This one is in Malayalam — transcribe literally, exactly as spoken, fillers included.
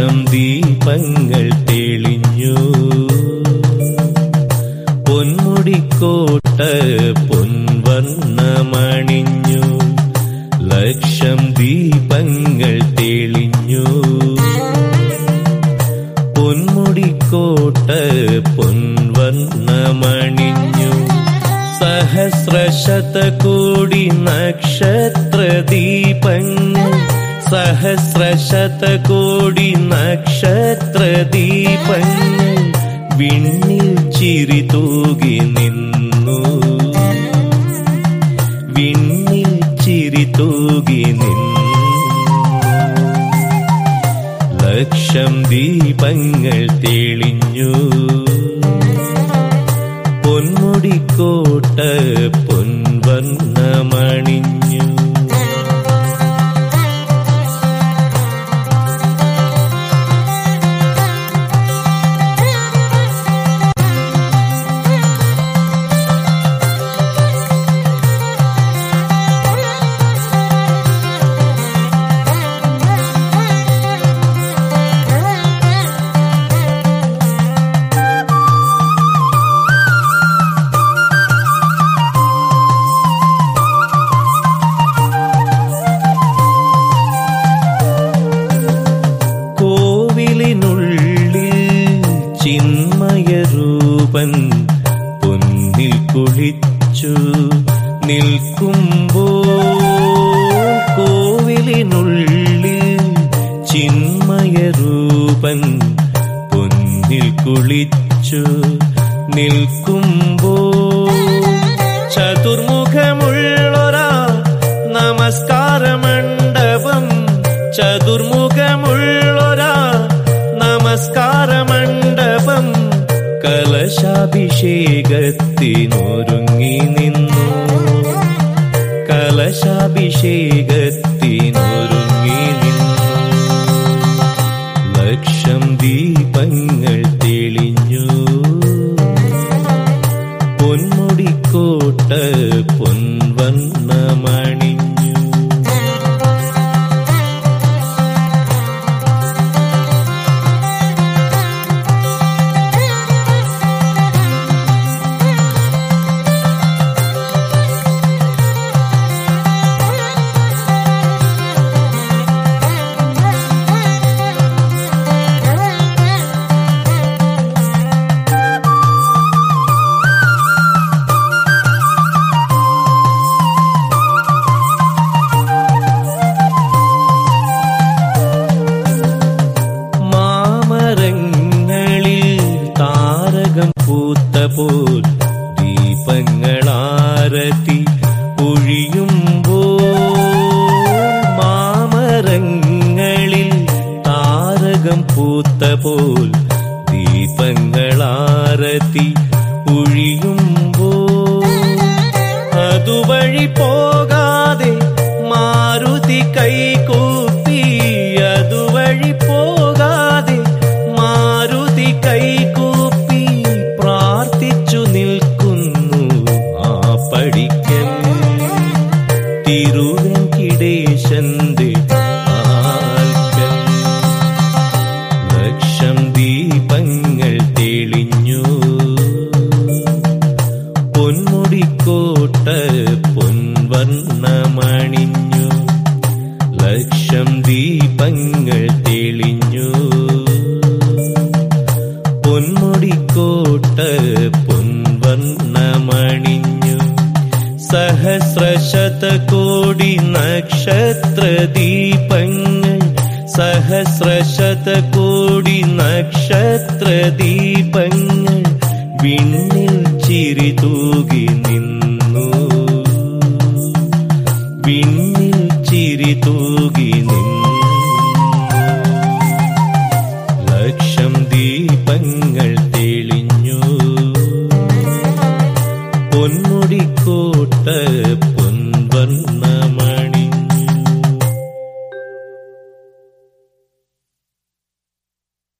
ലക്ഷം ദീപങ്ങൾ തെളിഞ്ഞു. പൊന്മുടിക്കോട്ട പൊൻവർണ്ണമണിഞ്ഞു. ലക്ഷം ദീപങ്ങൾ തെളിഞ്ഞു. പൊന്മുടിക്കോട്ട പൊൻവർണ്ണമണിഞ്ഞു. സഹസ്രശതകോടി നക്ഷത്രദീപങ്ങൾ സഹസ്രശതകോടി നക്ഷത്രദീപങ്ങൾ വിണ്ണിൽ ചിരി തൂകി നിന്നു. വിണ്ണിൽ ചിരി തൂകി നിന്നു. ലക്ഷം ദീപങ്ങൾ തെളിഞ്ഞു. പൊന്മുടിക്കോട്ട പൊൻവർണ്ണമണിഞ്ഞു. ചിന്മയരൂപൻ പൊന്നിൽ കുളിച്ചു നിൽക്കുമ്പോൾ കോവിലിനുള്ളിൽ ചിന്മയരൂപൻ പൊന്നിൽ കുളിച്ചു നിൽക്കുമ്പോൾ ചതുർമുഖമുള്ളൊരാ നമസ്കാരമണ്ഡപം ചതുർമുഖമുള്ളൊരാ നമസ്കാരമണ്ഡപം കലശാഭിഷേകത്തിനൊരുങ്ങി നിന്നു. കലശാഭിഷേകത്തിനൊരുങ്ങി നിന്നു. ലക്ഷം ദീപങ്ങൾ തെളിഞ്ഞു. പൊന്മുടിക്കോട്ട പൊൻവർണ്ണമണിഞ്ഞു. പൂത്തപോൽ ദീപങ്ങളാരതി ഒഴിയുമ്പോൾ മാമരങ്ങളിൽ താരകം പൂത്തപോൽ ദീപങ്ങളാരതി ഒഴിയുമ്പോൾ അതുവഴി പോകാതെ മാരുതി കൈകൂപ്പി അതുവഴി പോകാതെ മാരുതി കൈകൂപ്പി പ്രാർത്ഥിച്ചു നിൽക്കുന്നു ആ പടിക്കൽ തിരുവെങ്കിടേശന്റെ ആൽക്കൽ. ലക്ഷം ദീപങ്ങൾ തെളിഞ്ഞു. പൊന്മുടിക്കോട്ട പൊൻവർണ്ണമണിഞ്ഞു. ലക്ഷം ദീപങ്ങൾ തെളിഞ്ഞു. പൊന്മുടിക്കോട്ട പൊൻവർണ്ണമണിഞ്ഞു. സഹസ്രശതകോടി നക്ഷത്രദീപങ്ങൾ സഹസ്രശതകോടി നക്ഷത്രദീപങ്ങൾ വിണ്ണിൽ ചിരി തൂകി നിന്നു.